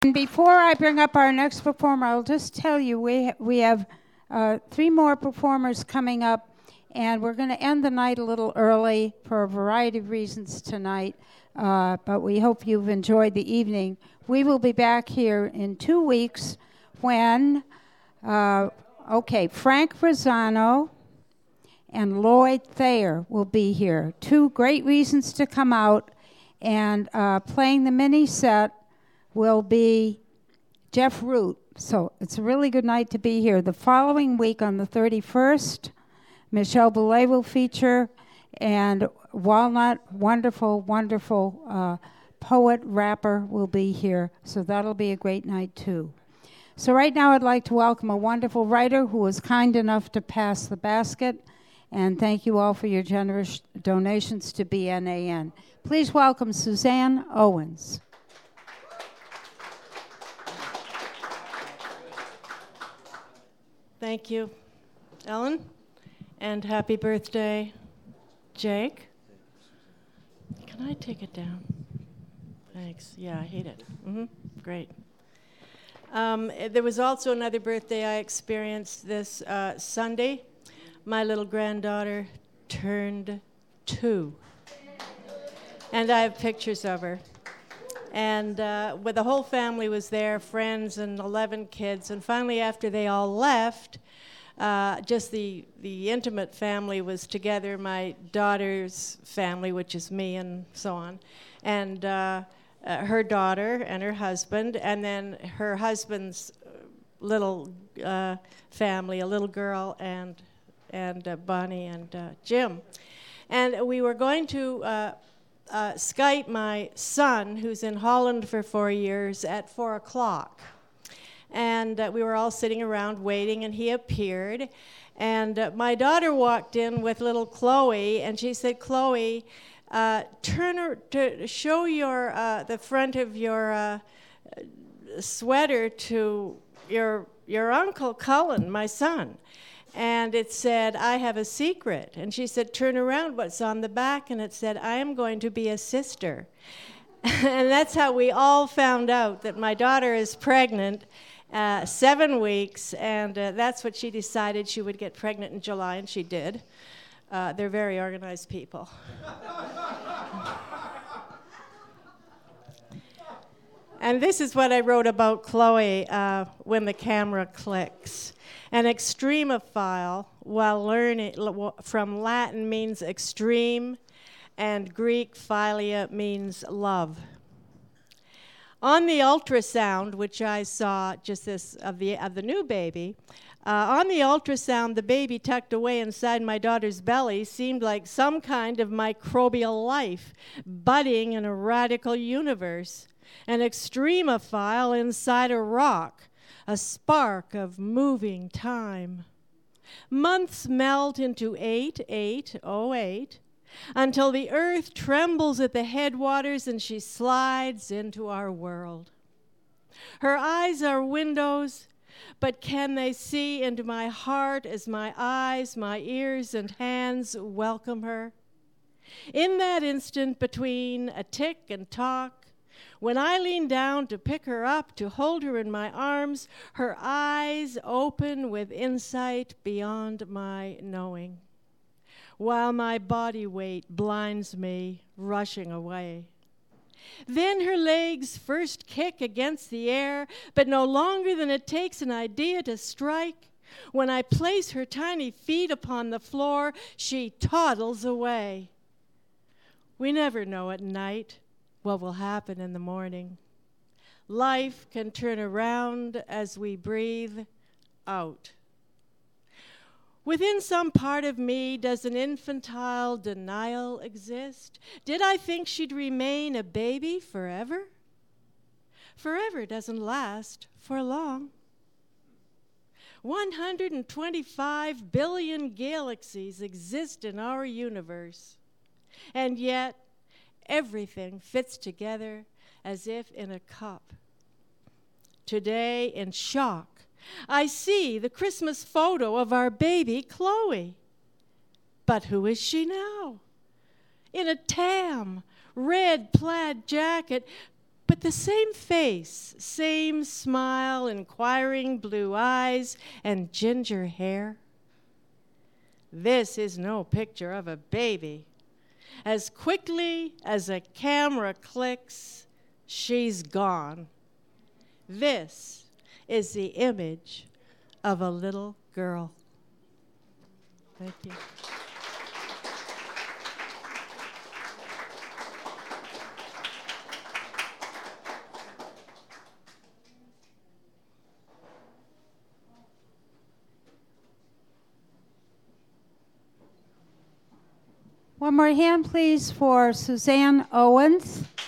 And before I bring up our next performer, I'll just tell you we have 3 more performers coming up, and we're going to end the night a little early for a variety of reasons tonight, but we hope you've enjoyed the evening. We will be back here in 2 weeks when, Frank Rosano and Lloyd Thayer will be here. 2 great reasons to come out, and playing the mini set will be Jeff Root. So it's a really good night to be here. The following week on the 31st, Michelle Boulay will feature, and Walnut, wonderful poet, rapper, will be here. So that'll be a great night too. So right now I'd like to welcome a wonderful writer who was kind enough to pass the basket, and thank you all for your generous donations to BNAN. Please welcome Suzanne Owens. Thank you, Ellen, and happy birthday, Jake. Can I take it down? Thanks. Yeah, I hate it. Great. There was also another birthday I experienced this Sunday. My little granddaughter turned 2, and I have pictures of her. And the whole family was there, friends and 11 kids. And finally, after they all left, just the intimate family was together, my daughter's family, which is me and so on, and her daughter and her husband, and then her husband's little family, a little girl, and Bonnie and Jim. And we were going to Skype my son, who's in Holland for 4 years, at 4 o'clock. And we were all sitting around waiting, and he appeared. And my daughter walked in with little Chloe, and she said, "Chloe, turn her to show your the front of your sweater to your Uncle Cullen, my son." And it said, "I have a secret." And she said, "Turn around, what's on the back?" And it said, "I am going to be a sister." And that's how we all found out that my daughter is pregnant, 7 weeks, and that's what she decided. She would get pregnant in July, and she did. They're very organized people. And this is what I wrote about Chloe when the camera clicks. An extremophile, while learning from Latin, means extreme, and Greek philia means love. On the ultrasound, which I saw just this of the new baby, on the ultrasound, the baby tucked away inside my daughter's belly seemed like some kind of microbial life budding in a radical universe. An extremophile inside a rock, a spark of moving time. Months melt into 8808 until the earth trembles at the headwaters and she slides into our world. Her eyes are windows, but can they see into my heart as my eyes, my ears, and hands welcome her? In that instant between a tick and talk, when I lean down to pick her up, to hold her in my arms, her eyes open with insight beyond my knowing, while my body weight blinds me, rushing away. Then her legs first kick against the air, but no longer than it takes an idea to strike. When I place her tiny feet upon the floor, she toddles away. We never know at night what will happen in the morning. Life can turn around as we breathe out. Within some part of me, does an infantile denial exist? Did I think she'd remain a baby forever? Forever doesn't last for long. 125 billion galaxies exist in our universe, and yet everything fits together as if in a cup. Today, in shock, I see the Christmas photo of our baby, Chloe. But who is she now? In a tam, red plaid jacket, But the same face, same smile, inquiring blue eyes, and ginger hair. This is no picture of a baby. As quickly as a camera clicks, she's gone. This is the image of a little girl. Thank you. One more hand, please, for Suzanne Owens.